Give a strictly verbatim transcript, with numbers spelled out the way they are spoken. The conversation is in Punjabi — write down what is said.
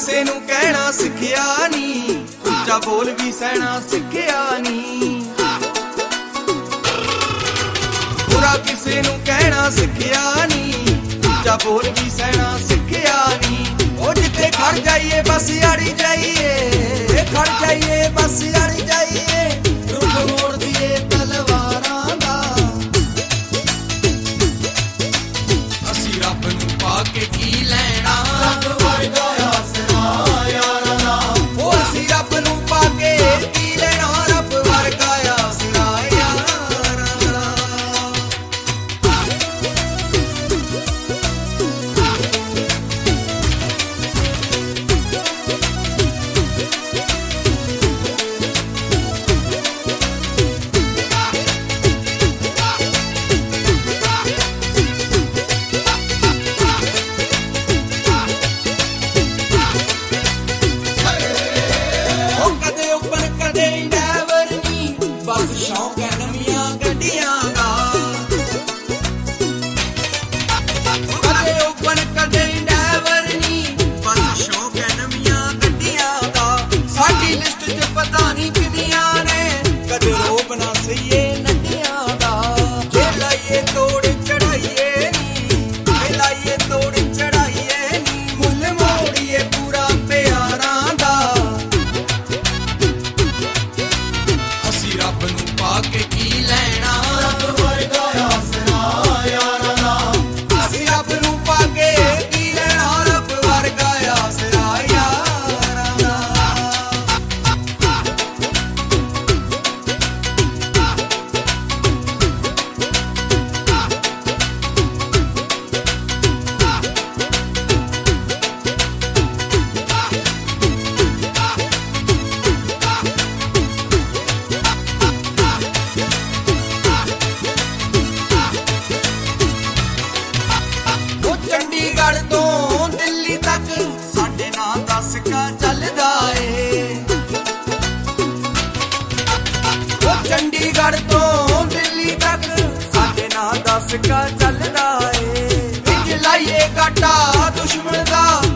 ਕਿਸੇ ਨੂੰ ਕਹਿਣਾ ਸਿੱਖਿਆ ਨੀ, ਉੱਚਾ ਬੋਲ ਵੀ ਸਹਿਣਾ ਸਿੱਖਿਆ ਨੀ। ਬੁਰਾ ਕਿਸੇ ਨੂੰ ਕਹਿਣਾ ਸਿੱਖਿਆ ਨੀ, ਉੱਚਾ ਬੋਲ ਵੀ ਸਹਿਣਾ ਸਿੱਖਿਆ ਨੀ। ਉਹ ਜਿੱਥੇ ਖੜ ਜਾਈਏ ਬਸ ਅੜੀ ਜਾਈਏ, ਖੜ ਜਾਈਏ ਬਸ ਅੜੀ ਜਾਈਏ, ਰੁੱਖ ਮੋੜ ਦੀਏ ਤਲਵਾਰਾਂ ਦਾ। ਅਸੀਂ ਰੱਬ ਨੂੰ ਪਾ ਕੇ ਕੀ ਲੈਣਾ, ਰੱਬ ਵਰਗਾ ਆਸਰਾ ਯਾਰਾਂ ਦਾ। ਉਹ ਅਸੀਂ ਰੱਬ ਨੂੰ ਪਾ ਕੇ ਕੀ ਲੈਣਾ, ਰੱਬ ਵਰਗਾ ਆਸਰਾ ਯਾਰਾਂ ਦਾ। ਬਸ ਸ਼ੌਂਕ ਹੈ ਨਵੀਆਂ ਗੱਡੀਆਂ ਦਾ, ਕਦੇ ਓਪਨ ਕਦੇ ਡਰਾਈਵਰ ਨੀ। ਬਸ ਸ਼ੌਂਕ ਹੈ ਨਵੀਆਂ ਗੱਡੀਆਂ ਦਾ। ਸਾਡੀ ਲਿਸਟ 'ਚ ਪਤਾ ਨਹੀਂ ਕਿੰਨੀਆਂ ਨੇ, ਕਦੇ ਰੋਬ ਨਾ ਸਹੀਏ ਨੱਡੀਆਂ ਦਾ। ਜੇ ਲਾਈਏ ਤੋੜ ਚੜਾਈਏ ਨੀ, ਜੇ ਲਾਈਏ ਤੋੜ ਚੜਾਈਏ ਨੀ, ਮੁੱਲ ਮੋੜੀਏ ਪੂਰਾ ਪਿਆਰਾਂ ਦਾ। ਅਸੀਂ ਰੱਬ ਨੂੰ ਪਾ ਕੇ ਕੀ ਲੈਣਾ, ਰੱਬ ਵਰਗਾ ਆਸਰਾ ਯਾਰਾਂ ਦਾ। ਅਸੀਂ ਰੱਬ ਨੂੰ ਪਾ ਕੇ ਕੀ ਲੈਣਾ, ਰੱਬ ਵਰਗਾ ਆਸਰਾ ਯਾਰਾਂ ਦਾ। ਚੰਡੀਗੜ੍ਹ ਤੋਂ ਦਿੱਲੀ ਤੱਕ ਸਾਡੇ ਨਾਂ ਦਸ ਕਾ ਚੱਲਦਾ ਏ। ਉਹ ਚੰਡੀਗੜ੍ਹ ਤੋਂ ਦਿੱਲੀ ਤੱਕ ਸਾਡੇ ਨਾਂ ਦਸ ਕਾ ਚੱਲਦਾ ਏ। ਇੰਜ ਲਾਈਏ ਕਾਟਾ ਦੁਸ਼ਮਣ ਦਾ,